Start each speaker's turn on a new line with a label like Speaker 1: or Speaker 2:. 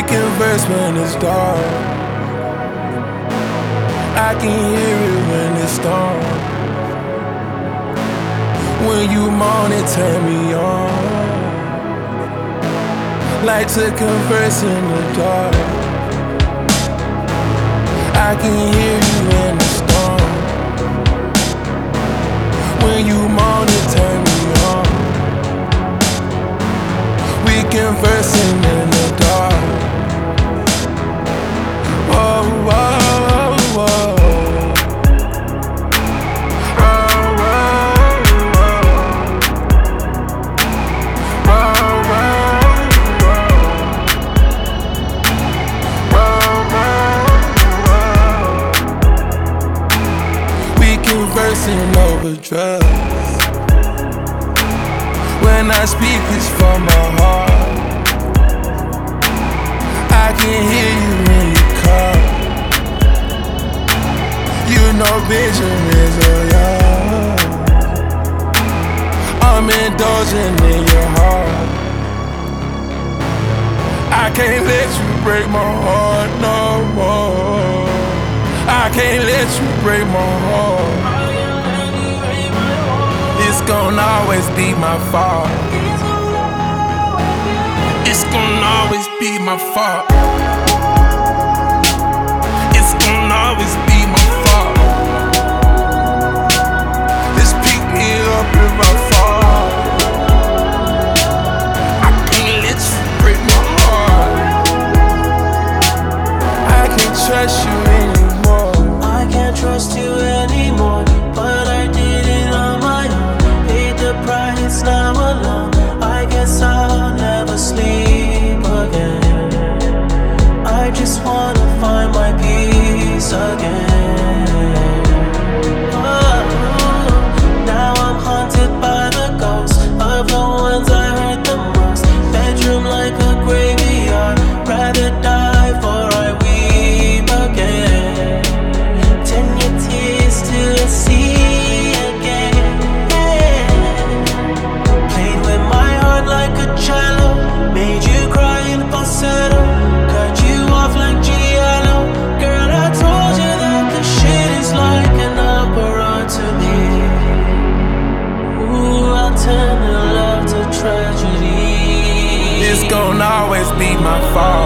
Speaker 1: converse when it's dark. I can hear it when it's storm. When you moan it turn me on. Like to converse in the dark. I can hear you in the storm. When you moan it turn me on. We conversing in the dark. Whoa, whoa, whoa. Conversing over drugs. When I speak, it's from my heart. I can hear you when you call. You know Benjamin's a young. I'm indulging in your heart. I can't let you break my heart no more. I can't let you break my heart. It's gonna always be my fault. It's gonna always be my fault. It's gonna always be my fault. Just pick me up if I fall. I can't let you break my heart. I can't trust you anymore.
Speaker 2: I can't trust you anymore, but I did it on my own. Paid the price, now alone. I guess I'll never sleep again. I just wanna find my peace again. Oh, now I'm haunted by the ghosts of the ones I hurt the most. Bedroom like a graveyard, rather die for I weep again. See again. Played with my heart like a cello, made you cry in falsetto, cut you off like Giallo. Girl, I told you that the shit is like an opera to me. Ooh, I'll turn the love to tragedy.
Speaker 1: It's gonna always be my fault.